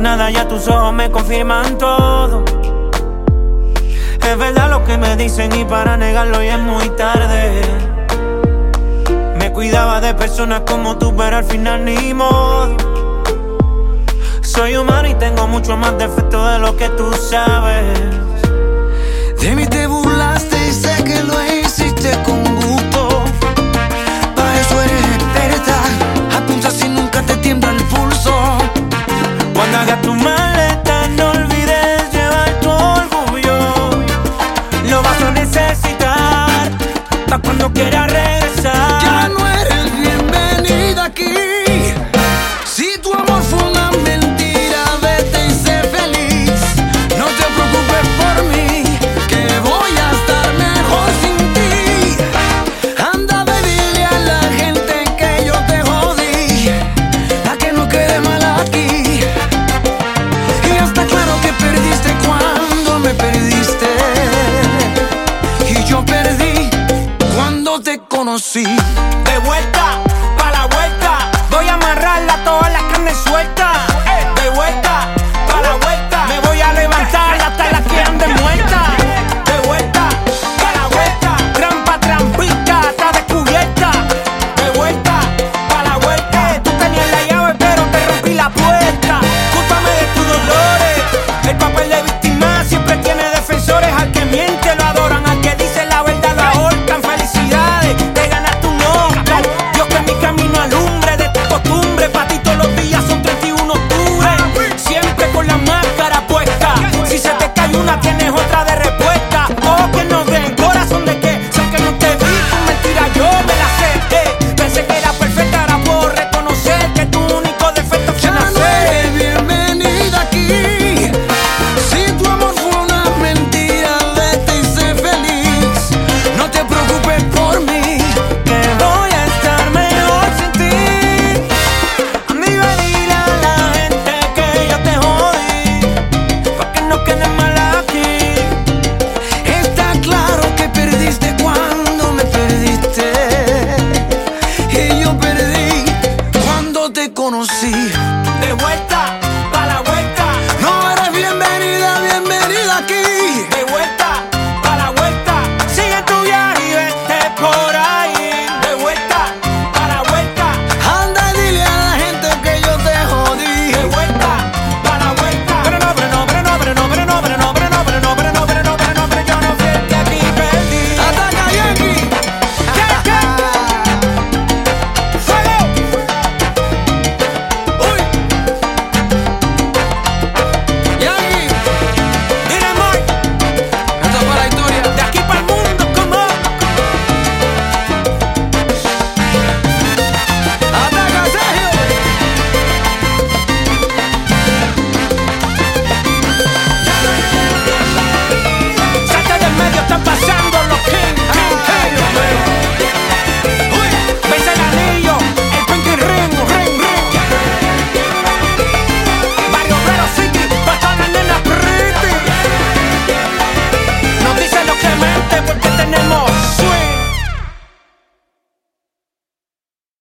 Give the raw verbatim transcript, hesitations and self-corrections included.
nada, ya tus ojos me confirman todo. Es verdad lo que me dicen y para negarlo ya es muy tarde. Me cuidaba de personas como tú, pero al final ni modo. Soy humano y tengo mucho más defectos de lo que tú sabes. De mí te burlaste y sé que lo hiciste con gusto. Para eso eres experta, apuntas y nunca te tiembla el pulso. Cuando hagas tu maleta no olvides llevar tu orgullo. Lo vas a necesitar pa' cuando quieras regresar. Ya no eres bienvenida aquí. Si tu amor fue una mentira, vete y sé feliz. No te preocupes por mí, que voy a estar mejor sin ti. Anda, baby, dile a la gente que yo te jodí, a que no quede mal aquí. Y ya está claro que perdiste cuando me perdiste, y yo perdí cuando te conocí. De vuelta